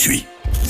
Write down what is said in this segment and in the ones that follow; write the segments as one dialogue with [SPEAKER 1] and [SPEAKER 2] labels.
[SPEAKER 1] Suis.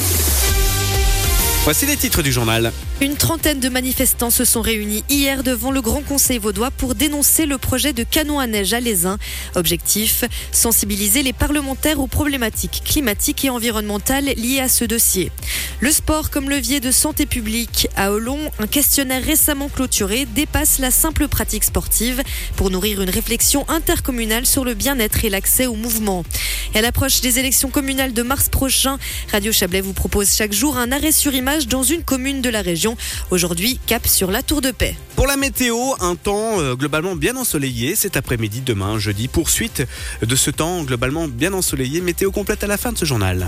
[SPEAKER 1] Voici les titres du journal.
[SPEAKER 2] Une trentaine de manifestants se sont réunis hier devant le Grand Conseil vaudois pour dénoncer le projet de canon à neige à Lézin. Objectif, sensibiliser les parlementaires aux problématiques climatiques et environnementales liées à ce dossier. Le sport comme levier de santé publique. À Olon, un questionnaire récemment clôturé dépasse la simple pratique sportive pour nourrir une réflexion intercommunale sur le bien-être et l'accès au mouvement. Et à l'approche des élections communales de mars prochain, Radio Chablais vous propose chaque jour un arrêt sur image dans une commune de la région. Aujourd'hui, cap sur la Tour de Paix.
[SPEAKER 1] Pour la météo, un temps globalement bien ensoleillé cet après-midi, demain, jeudi. Poursuite de ce temps globalement bien ensoleillé. Météo complète à la fin de ce journal.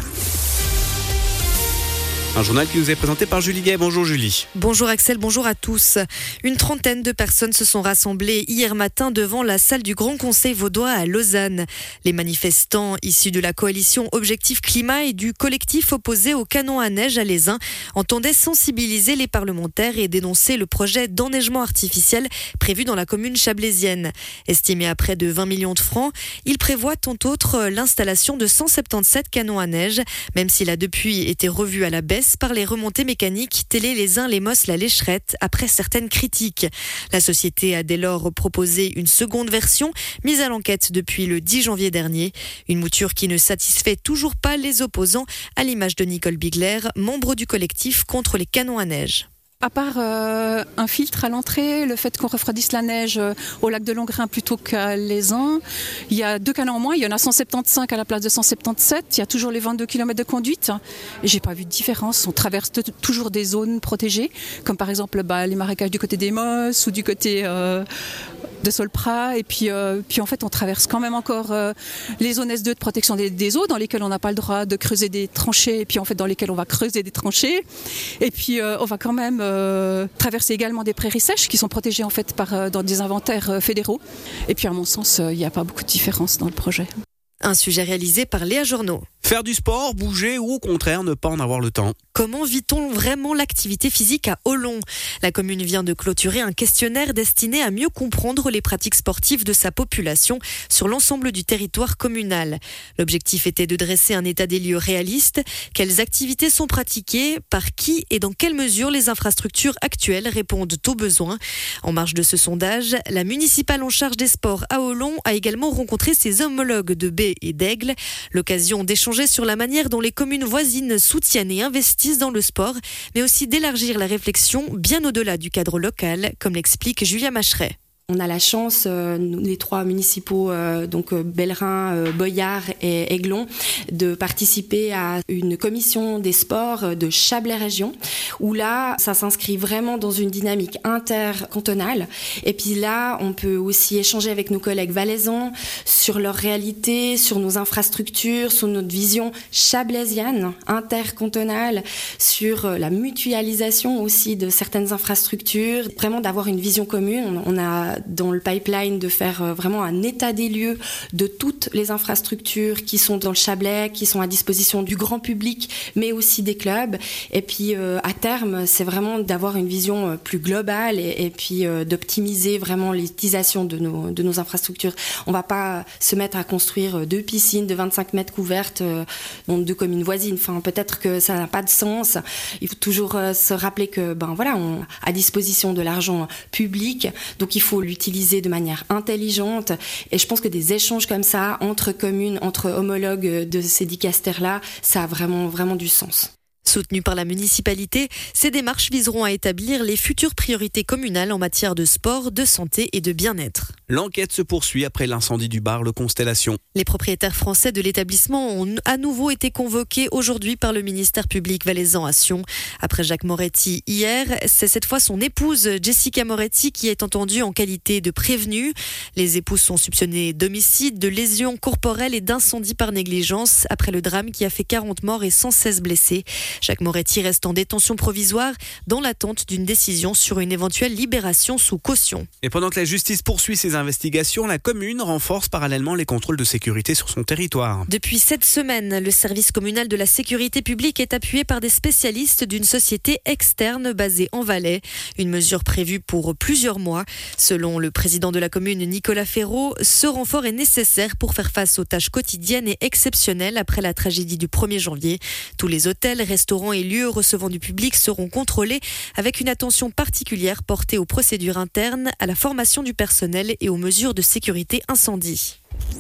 [SPEAKER 1] Un journal qui nous est présenté par Julie Gay. Bonjour Julie.
[SPEAKER 2] Bonjour Axel, bonjour à tous. Une trentaine de personnes se sont rassemblées hier matin devant la salle du Grand Conseil vaudois à Lausanne. Les manifestants issus de la coalition Objectif Climat et du collectif opposé au canon à neige à Lézin entendaient sensibiliser les parlementaires et dénoncer le projet d'enneigement artificiel prévu dans la commune chablaisienne. Estimé à près de 20 millions de francs, il prévoit entre autres l'installation de 177 canons à neige, même s'il a depuis été revu à la baisse par les remontées mécaniques Télé, Lézin, Les Mosses, la Lécherette, après certaines critiques. La société a dès lors proposé une seconde version, mise à l'enquête depuis le 10 janvier dernier. Une mouture qui ne satisfait toujours pas les opposants, à l'image de Nicole Bigler, membre du collectif contre les canons à neige.
[SPEAKER 3] À part un filtre à l'entrée, le fait qu'on refroidisse la neige au lac de Longrain plutôt qu'à Lézin, il y a 2 canons en moins, il y en a 175 à la place de 177, il y a toujours les 22 km de conduite et j'ai pas vu de différence. On traverse toujours des zones protégées, comme par exemple les marécages du côté des Mosses ou du côté de Solprat, et puis en fait on traverse quand même encore les zones S2 de protection des eaux dans lesquelles on n'a pas le droit de creuser des tranchées, et puis en fait dans lesquelles on va creuser des tranchées, et puis on va quand même traverser également des prairies sèches qui sont protégées en fait dans des inventaires fédéraux, et puis à mon sens il n'y a pas beaucoup de différence dans le projet.
[SPEAKER 2] Un sujet réalisé par Léa Journeau.
[SPEAKER 1] Faire du sport, bouger ou au contraire ne pas en avoir le temps.
[SPEAKER 2] Comment vit-on vraiment l'activité physique à Olon ? La commune vient de clôturer un questionnaire destiné à mieux comprendre les pratiques sportives de sa population sur l'ensemble du territoire communal. L'objectif était de dresser un état des lieux réaliste. Quelles activités sont pratiquées, par qui et dans quelle mesure les infrastructures actuelles répondent aux besoins ? En marge de ce sondage, la municipale en charge des sports à Olon a également rencontré ses homologues de Baie et d'Aigle. L'occasion d'échanger sur la manière dont les communes voisines soutiennent et investissent dans le sport, mais aussi d'élargir la réflexion bien au-delà du cadre local, comme l'explique Julia Macheret.
[SPEAKER 4] On a la chance, les 3 municipaux, donc Bellerin, Boyard et Aiglon, de participer à une commission des sports de Chablais Région, où là, ça s'inscrit vraiment dans une dynamique intercantonale. Et puis là, on peut aussi échanger avec nos collègues valaisans sur leur réalité, sur nos infrastructures, sur notre vision chablaisienne, intercantonale, sur la mutualisation aussi de certaines infrastructures, vraiment d'avoir une vision commune. On a dans le pipeline de faire vraiment un état des lieux de toutes les infrastructures qui sont dans le Chablais, qui sont à disposition du grand public, mais aussi des clubs. Et puis à terme, c'est vraiment d'avoir une vision plus globale et puis d'optimiser vraiment l'utilisation de nos infrastructures. On ne va pas se mettre à construire 2 piscines de 25 mètres couvertes dans 2 communes voisines. Enfin, peut-être que ça n'a pas de sens. Il faut toujours se rappeler que on a à disposition de l'argent public, donc il faut l'utiliser de manière intelligente, et je pense que des échanges comme ça entre communes, entre homologues de ces dicastères-là, ça a vraiment du sens.
[SPEAKER 2] Soutenues par la municipalité, ces démarches viseront à établir les futures priorités communales en matière de sport, de santé et de bien-être.
[SPEAKER 1] L'enquête se poursuit après l'incendie du bar Le Constellation.
[SPEAKER 2] Les propriétaires français de l'établissement ont à nouveau été convoqués aujourd'hui par le ministère public valaisan à Sion. Après Jacques Moretti hier, c'est cette fois son épouse Jessica Moretti qui est entendue en qualité de prévenue. Les épouses sont soupçonnées d'homicide, de lésions corporelles et d'incendie par négligence après le drame qui a fait 40 morts et 116 blessés. Jacques Moretti reste en détention provisoire dans l'attente d'une décision sur une éventuelle libération sous caution.
[SPEAKER 1] Et pendant que la justice poursuit ses investigations, la commune renforce parallèlement les contrôles de sécurité sur son territoire.
[SPEAKER 2] Depuis 7 semaines, le service communal de la sécurité publique est appuyé par des spécialistes d'une société externe basée en Valais. Une mesure prévue pour plusieurs mois. Selon le président de la commune, Nicolas Ferraud, ce renfort est nécessaire pour faire face aux tâches quotidiennes et exceptionnelles après la tragédie du 1er janvier. Tous les hôtels, restaurants et lieux recevant du public seront contrôlés avec une attention particulière portée aux procédures internes, à la formation du personnel et aux mesures de sécurité incendie.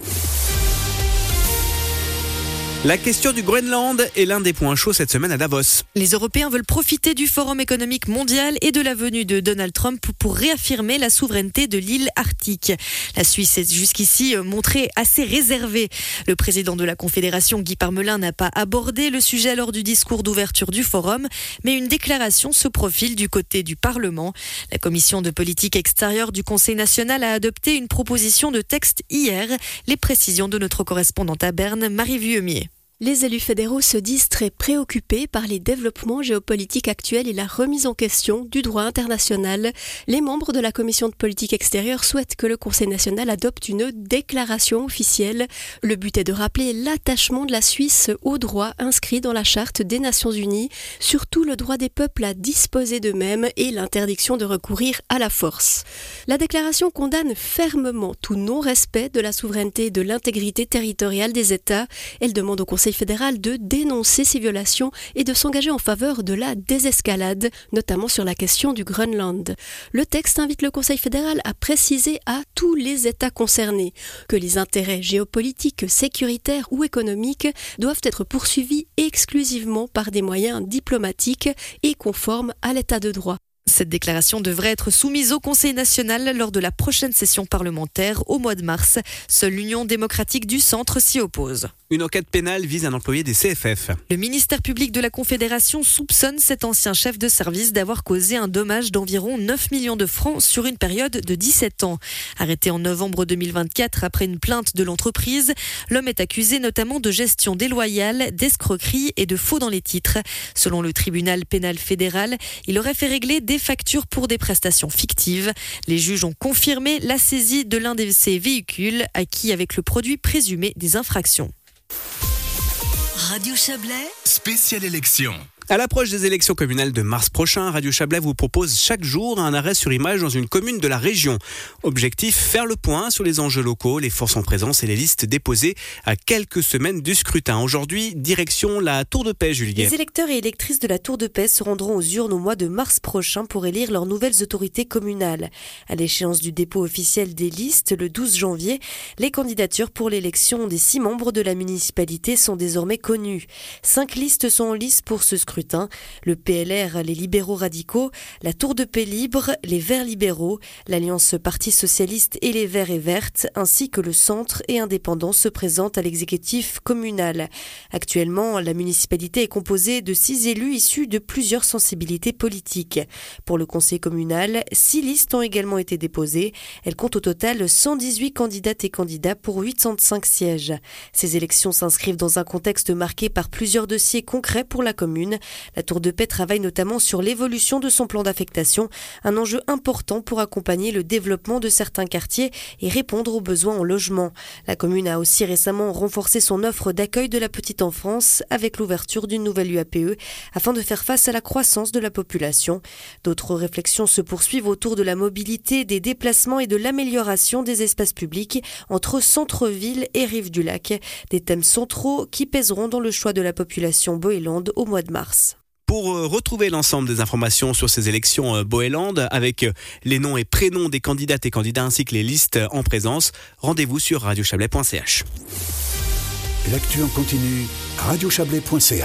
[SPEAKER 1] La question du Groenland est l'un des points chauds cette semaine à Davos.
[SPEAKER 2] Les Européens veulent profiter du Forum économique mondial et de la venue de Donald Trump pour réaffirmer la souveraineté de l'île arctique. La Suisse s'est jusqu'ici montrée assez réservée. Le président de la Confédération, Guy Parmelin, n'a pas abordé le sujet lors du discours d'ouverture du Forum, mais une déclaration se profile du côté du Parlement. La commission de politique extérieure du Conseil national a adopté une proposition de texte hier. Les précisions de notre correspondante à Berne, Marie Vuillemier.
[SPEAKER 5] Les élus fédéraux se disent très préoccupés par les développements géopolitiques actuels et la remise en question du droit international. Les membres de la commission de politique extérieure souhaitent que le Conseil national adopte une déclaration officielle. Le but est de rappeler l'attachement de la Suisse aux droits inscrits dans la Charte des Nations Unies, surtout le droit des peuples à disposer d'eux-mêmes et l'interdiction de recourir à la force. La déclaration condamne fermement tout non-respect de la souveraineté et de l'intégrité territoriale des États. Elle demande au Conseil fédéral de dénoncer ces violations et de s'engager en faveur de la désescalade, notamment sur la question du Groenland. Le texte invite le Conseil fédéral à préciser à tous les États concernés que les intérêts géopolitiques, sécuritaires ou économiques doivent être poursuivis exclusivement par des moyens diplomatiques et conformes à l'état de droit.
[SPEAKER 2] Cette déclaration devrait être soumise au Conseil national lors de la prochaine session parlementaire au mois de mars. Seule l'Union démocratique du centre s'y oppose.
[SPEAKER 1] Une enquête pénale vise un employé des CFF.
[SPEAKER 2] Le ministère public de la Confédération soupçonne cet ancien chef de service d'avoir causé un dommage d'environ 9 millions de francs sur une période de 17 ans. Arrêté en novembre 2024 après une plainte de l'entreprise, l'homme est accusé notamment de gestion déloyale, d'escroquerie et de faux dans les titres. Selon le tribunal pénal fédéral, il aurait fait régler des factures pour des prestations fictives. Les juges ont confirmé la saisie de l'un de ces véhicules acquis avec le produit présumé des infractions.
[SPEAKER 6] Radio Chablais, spéciale élection.
[SPEAKER 1] À l'approche des élections communales de mars prochain, Radio Chablais vous propose chaque jour un arrêt sur image dans une commune de la région. Objectif, faire le point sur les enjeux locaux, les forces en présence et les listes déposées à quelques semaines du scrutin. Aujourd'hui, direction la Tour de Paix, Julie.
[SPEAKER 2] Les électeurs et électrices de la Tour de Paix se rendront aux urnes au mois de mars prochain pour élire leurs nouvelles autorités communales. À l'échéance du dépôt officiel des listes, le 12 janvier, les candidatures pour l'élection des 6 membres de la municipalité sont désormais connues. 5 listes sont en lice pour ce scrutin. Le PLR, les libéraux radicaux, la Tour de Paix libre, les Verts libéraux, l'Alliance Parti socialiste et les Verts et Vertes, ainsi que le Centre et Indépendants se présentent à l'exécutif communal. Actuellement, la municipalité est composée de 6 élus issus de plusieurs sensibilités politiques. Pour le conseil communal, 6 listes ont également été déposées. Elles comptent au total 118 candidates et candidats pour 805 sièges. Ces élections s'inscrivent dans un contexte marqué par plusieurs dossiers concrets pour la commune. La Tour de Paix travaille notamment sur l'évolution de son plan d'affectation, un enjeu important pour accompagner le développement de certains quartiers et répondre aux besoins en logement. La commune a aussi récemment renforcé son offre d'accueil de la petite enfance avec l'ouverture d'une nouvelle UAPE afin de faire face à la croissance de la population. D'autres réflexions se poursuivent autour de la mobilité, des déplacements et de l'amélioration des espaces publics entre centre-ville et rive du lac. Des thèmes centraux qui pèseront dans le choix de la population Boëlande au mois de mars.
[SPEAKER 1] Pour retrouver l'ensemble des informations sur ces élections Boëlande, avec les noms et prénoms des candidates et candidats ainsi que les listes en présence, rendez-vous sur radiochablais.ch.
[SPEAKER 6] L'actu en continu, radiochablais.ch.